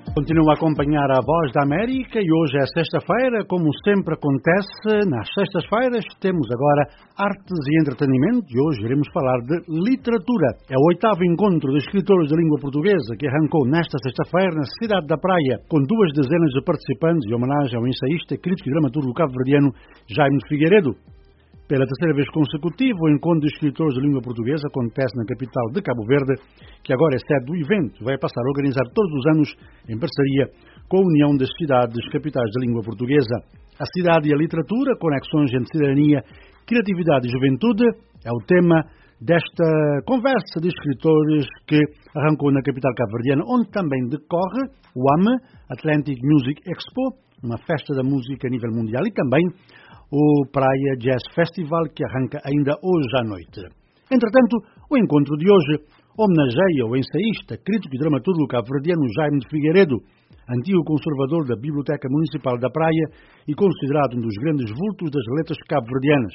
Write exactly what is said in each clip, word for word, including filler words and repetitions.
Continua a acompanhar a Voz da América e hoje é sexta-feira, como sempre acontece, nas sextas-feiras temos agora artes e entretenimento e hoje iremos falar de literatura. É o oitavo encontro de escritores de língua portuguesa que arrancou nesta sexta-feira na cidade da Praia, com duas dezenas de participantes em homenagem ao ensaísta, crítico e dramaturgo cabo-verdiano Jaime Figueiredo. Pela terceira vez consecutiva, o encontro de escritores de língua portuguesa acontece na capital de Cabo Verde, que agora é sede do evento. Vai passar a organizar todos os anos em parceria com a União das Cidades Capitais da Língua Portuguesa. A cidade e a literatura, conexões entre cidadania, criatividade e juventude, é o tema desta conversa de escritores que arrancou na capital cabo-verdiana, onde também decorre o A M E, Atlantic Music Expo, uma festa da música a nível mundial, e também o Praia Jazz Festival, que arranca ainda hoje à noite. Entretanto, o encontro de hoje homenageia o ensaísta, crítico e dramaturgo cabo-verdiano Jaime de Figueiredo, antigo conservador da Biblioteca Municipal da Praia e considerado um dos grandes vultos das letras cabo-verdianas.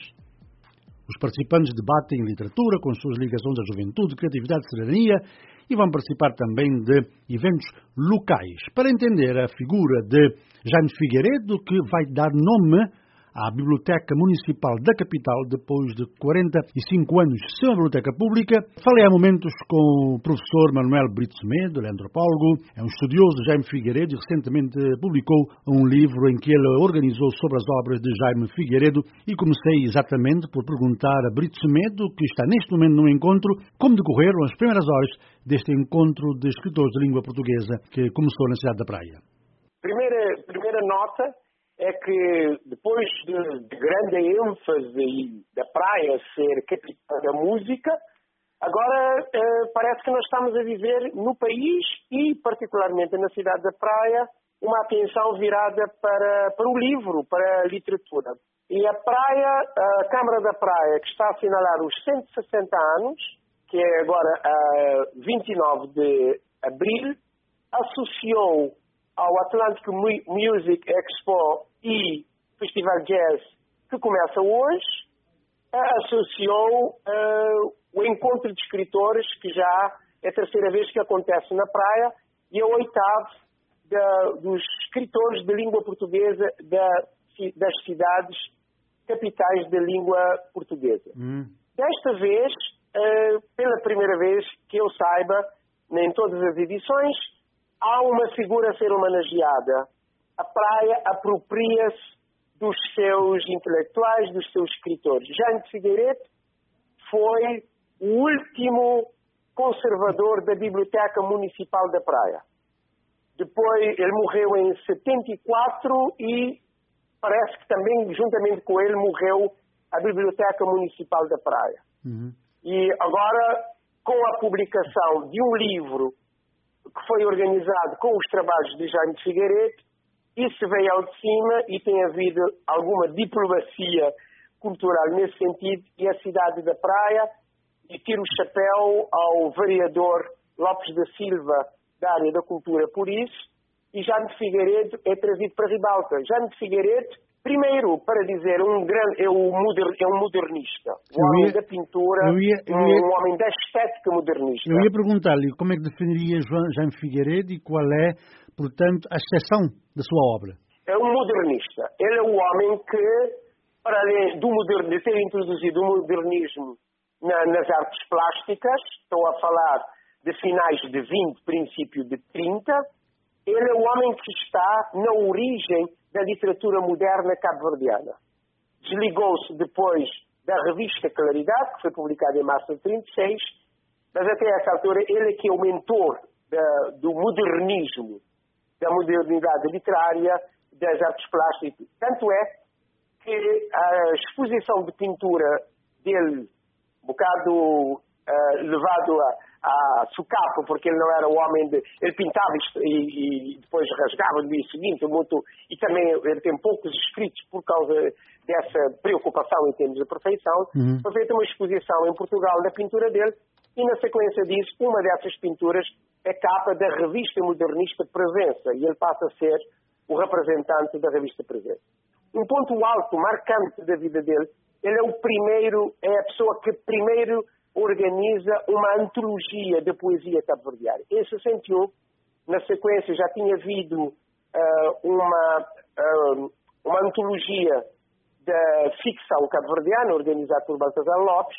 Os participantes debatem literatura com suas ligações à juventude, criatividade e cidadania e vão participar também de eventos locais para entender a figura de Jaime Figueiredo, que vai dar nome à Biblioteca Municipal da capital depois de quarenta e cinco anos sem uma biblioteca pública. Falei há momentos com o professor Manuel Brito Semedo, ele é antropólogo, é um estudioso de Jaime Figueiredo e recentemente publicou um livro em que ele organizou sobre as obras de Jaime Figueiredo e comecei exatamente por perguntar a Brito Semedo, que está neste momento num encontro, como decorreram as primeiras horas deste encontro de escritores de língua portuguesa que começou na cidade da Praia. Primeira, primeira nota é que depois de, de grande ênfase da Praia ser capital da música, agora eh, parece que nós estamos a viver no país e particularmente na cidade da Praia uma atenção virada para, para o livro, para a literatura. E a Praia, a Câmara da Praia, que está a assinalar os cento e sessenta anos, que é agora a vinte e nove de abril, associou ao Atlantic Music Expo e Festival Jazz, que começa hoje, associou uh, o encontro de escritores, que já é a terceira vez que acontece na Praia, e é o oitavo da, dos escritores de língua portuguesa da, das cidades capitais da língua portuguesa. Hum. Desta vez, uh, pela primeira vez que eu saiba, em todas as edições, há uma figura a ser homenageada. A Praia apropria-se dos seus intelectuais, dos seus escritores. Jaime de Figueiredo foi o último conservador da Biblioteca Municipal da Praia. Depois, ele morreu em setenta e quatro e parece que também, juntamente com ele, morreu a Biblioteca Municipal da Praia. Uhum. E agora, com a publicação de um livro que foi organizado com os trabalhos de Jaime de Figueiredo, isso veio ao de cima e tem havido alguma diplomacia cultural nesse sentido, e a cidade da Praia, e tiro o chapéu ao vereador Lopes da Silva da área da cultura por isso, e Jaime de Figueiredo é trazido para Ribalta. Jaime de Figueiredo, primeiro, para dizer, um grande, é, um moder, é um modernista, um eu homem ia, da pintura, eu ia, eu ia, um homem da estética modernista. Eu ia perguntar-lhe como é que definiria Jaime Figueiredo e qual é, portanto, a exceção da sua obra. É um modernista. Ele é o homem que, para além do moderno, de ter introduzido o modernismo na, nas artes plásticas, estou a falar de finais de vinte, princípio de trinta, ele é o homem que está na origem da literatura moderna cabo-verdiana. Desligou-se depois da revista Claridade, que foi publicada em março de trinta e seis, mas até essa altura ele é que é o mentor da, do modernismo, da modernidade literária, das artes plásticas. Tanto é que a exposição de pintura dele, um bocado uh, levado a a sucapo, porque ele não era o homem de... Ele pintava e, e depois rasgava no dia seguinte, muito, e também ele tem poucos escritos por causa dessa preocupação em termos de perfeição. Uhum. Foi feita uma exposição em Portugal da pintura dele, e na sequência disso, uma dessas pinturas é capa da revista modernista Presença, e ele passa a ser o representante da revista Presença. Um ponto alto, marcante da vida dele, ele é o primeiro, é a pessoa que primeiro organiza uma antologia de poesia cabo-verdiana. Em sessenta e um, Na sequência já tinha havido uh, uma, uh, uma antologia da ficção cabo-verdiana, organizada por Baltasar Lopes,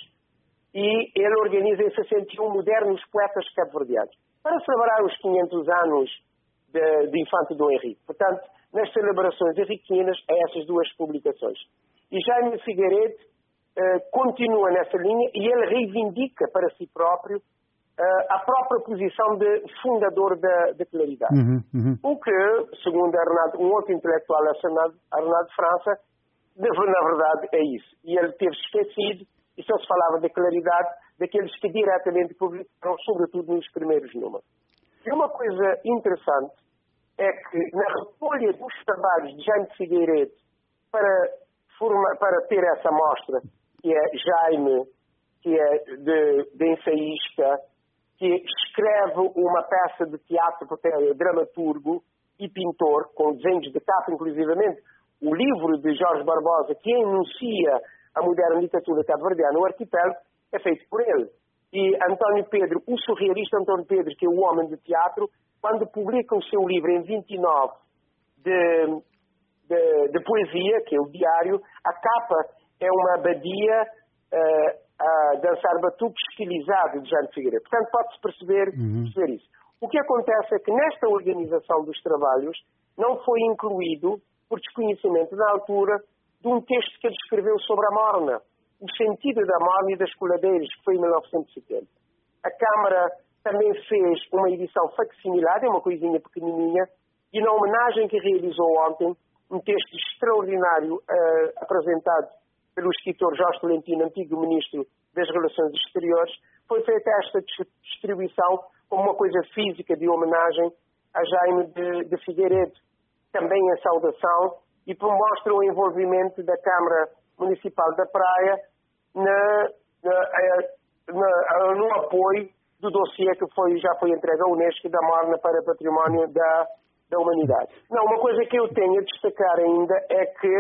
e ele organiza em sessenta e um Modernos Poetas Cabo-Verdianos, para celebrar os quinhentos anos de, de Infante Dom Henrique. Portanto, nas celebrações henriquinas, a essas duas publicações. E Jaime Figueiredo uh, continua nessa linha e ele reivindica para si próprio uh, a própria posição de fundador da, da Claridade. Uhum, uhum. O que, segundo Arnaldo, um outro intelectual, Arnaldo, Arnaldo França, na verdade é isso. E ele teve esquecido, e só se falava da Claridade daqueles que diretamente publicaram, sobretudo nos primeiros números. E uma coisa interessante é que na recolha dos trabalhos de Jaime Figueiredo para, forma, para ter essa mostra, que é Jaime, que é de, de ensaísta, que escreve uma peça de teatro, porque é dramaturgo e pintor, com desenhos de capa, inclusivamente, o livro de Jorge Barbosa, que enuncia a moderna literatura cabo-verdiana, o Arquipélago, é feito por ele. E António Pedro, o surrealista António Pedro, que é o homem de teatro, quando publica o seu livro em vinte e nove de, de, de poesia, que é o Diário, a capa é uma abadia uh, a dançar batuque estilizado de Jaime Figueiredo. Portanto, pode-se perceber, uhum. perceber isso. O que acontece é que nesta organização dos trabalhos não foi incluído, por desconhecimento na altura, de um texto que ele escreveu sobre a morna, o sentido da morna e das coladeiras, que foi em mil novecentos e setenta. A Câmara também fez uma edição facsimilada, uma coisinha pequenininha, e na homenagem que realizou ontem, um texto extraordinário uh, apresentado pelo escritor Jorge Tolentino, antigo Ministro das Relações Exteriores, foi feita esta distribuição como uma coisa física de homenagem a Jaime de, de Figueiredo, também em saudação, e mostra o envolvimento da Câmara Municipal da Praia na, na, na, no apoio do dossiê que foi, já foi entregue à Unesco da Morna para Património da, da Humanidade. Não, uma coisa que eu tenho a destacar ainda é que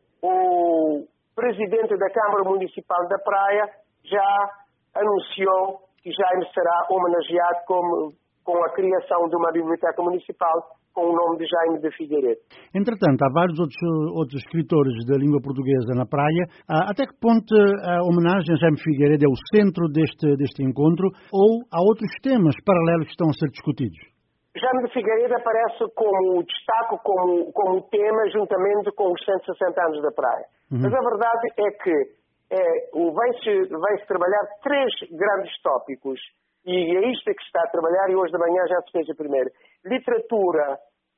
o Presidente da Câmara Municipal da Praia já anunciou que Jaime será homenageado com, com a criação de uma biblioteca municipal com o nome de Jaime de Figueiredo. Entretanto, há vários outros, outros escritores da língua portuguesa na praia. Até que ponto a homenagem a Jaime Figueiredo é o centro deste, deste encontro, ou há outros temas paralelos que estão a ser discutidos? Jaime de Figueiredo aparece como destaque, como, como tema, juntamente com os cento e sessenta anos da praia. Uhum. Mas a verdade é que é, vai-se, vai-se trabalhar três grandes tópicos, e é isto que se está a trabalhar, e hoje de manhã já se fez a primeira. Literatura,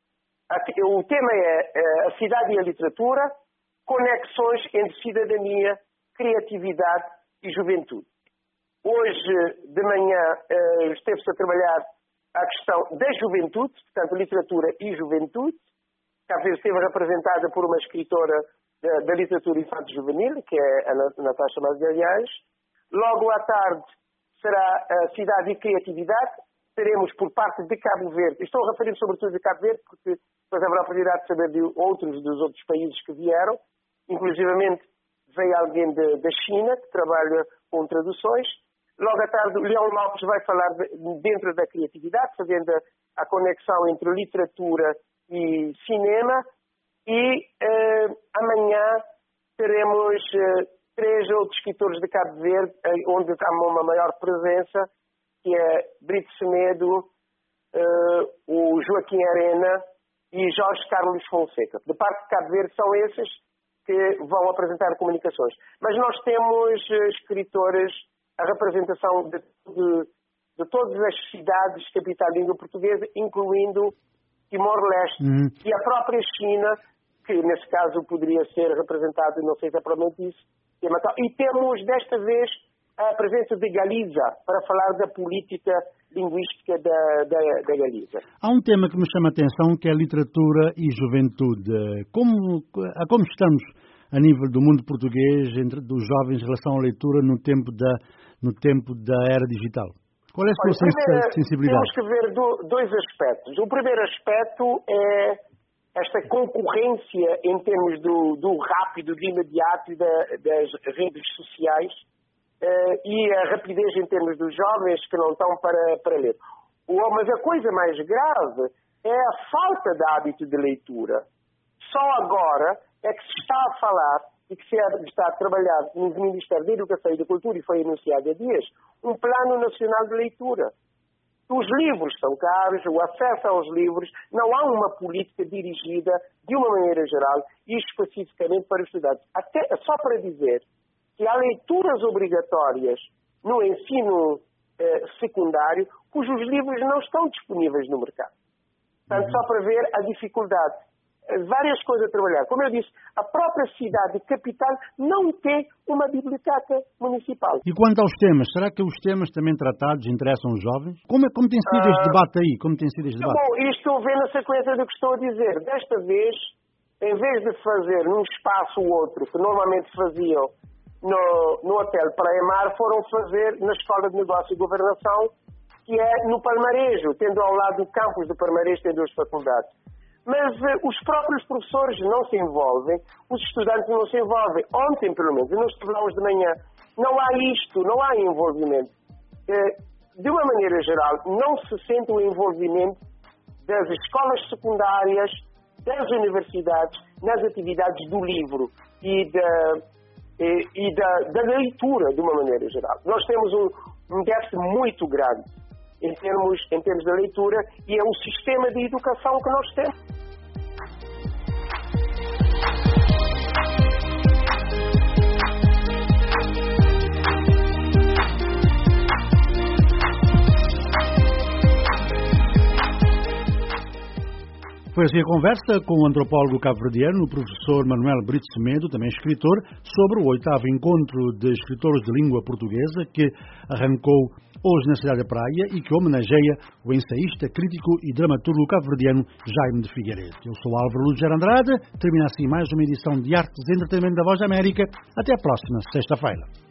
o tema é a cidade e a literatura, conexões entre cidadania, criatividade e juventude. Hoje de manhã esteve-se a trabalhar a questão da juventude, portanto literatura e juventude, que às vezes esteve representada por uma escritora da, da literatura infanto-juvenil, que é a Natasha Magalhães. Logo à tarde será a cidade e criatividade. Teremos por parte de Cabo Verde, estou a referir sobretudo de Cabo Verde, porque depois haverá a oportunidade de saber de outros dos outros países que vieram, inclusivamente veio alguém de, da China, que trabalha com traduções. Logo à tarde, o Leão Lopes vai falar de, dentro da criatividade, fazendo a, a conexão entre literatura e cinema. E uh, amanhã teremos uh, três outros escritores de Cabo Verde, uh, onde há uma maior presença, que é Brito Semedo, uh, o Joaquim Arena e Jorge Carlos Fonseca. De parte de Cabo Verde são esses que vão apresentar comunicações. Mas nós temos uh, escritores, a representação de, de, de todas as cidades capital de língua portuguesa, incluindo Timor-Leste uhum. e a própria China, que nesse caso poderia ser representado, não sei exatamente isso. E temos desta vez a presença de Galiza, para falar da política linguística da, da, da Galiza. Há um tema que me chama a atenção, que é a literatura e juventude. Como, como estamos a nível do mundo português, entre dos jovens em relação à leitura no tempo da, no tempo da era digital? Qual é a sua Olha, sensibilidade? Temos que ver do, dois aspectos. O primeiro aspecto é esta concorrência em termos do, do rápido, do imediato e da, das redes sociais uh, e a rapidez em termos dos jovens que não estão para, para ler. Mas a coisa mais grave é a falta de hábito de leitura. Só agora é que se está a falar e que se está a trabalhar no Ministério da Educação e da Cultura, e foi anunciado há dias, um Plano Nacional de Leitura. Os livros são caros, o acesso aos livros, não há uma política dirigida, de uma maneira geral, e especificamente para os estudantes. Até, só para dizer que há leituras obrigatórias no ensino eh, secundário, cujos livros não estão disponíveis no mercado. Portanto, só para ver a dificuldade. Várias coisas a trabalhar. Como eu disse, a própria cidade capital não tem uma biblioteca municipal. E quanto aos temas, será que os temas também tratados interessam os jovens? Como, como tem sido este debate aí? Como tem sido este debate? Bom, isto vem na sequência do que estou a dizer. Desta vez, em vez de fazer num espaço ou outro, que normalmente faziam no, no Hotel Praia Mar, foram fazer na Escola de Negócio e Governação, que é no Palmarejo, tendo ao lado o campus do Palmarejo, tem duas faculdades. Mas uh, os próprios professores não se envolvem, os estudantes não se envolvem. Ontem, pelo menos, e nós estudamos de manhã, não há isto, não há envolvimento. Uh, de uma maneira geral, não se sente o envolvimento das escolas secundárias, das universidades, nas atividades do livro e da, e, e da, da leitura, de uma maneira geral. Nós temos um, um déficit muito grande em termos, em termos da leitura, e é o sistema de educação que nós temos. Foi assim a conversa com o antropólogo cabo-verdiano, o professor Manuel Brito Semedo, também escritor, sobre o oitavo encontro de escritores de língua portuguesa que arrancou hoje na cidade da Praia e que homenageia o ensaísta, crítico e dramaturgo cabo-verdiano Jaime de Figueiredo. Eu sou Álvaro Lúcio Andrade, termina assim mais uma edição de Artes e Entretenimento da Voz da América. Até a próxima sexta-feira.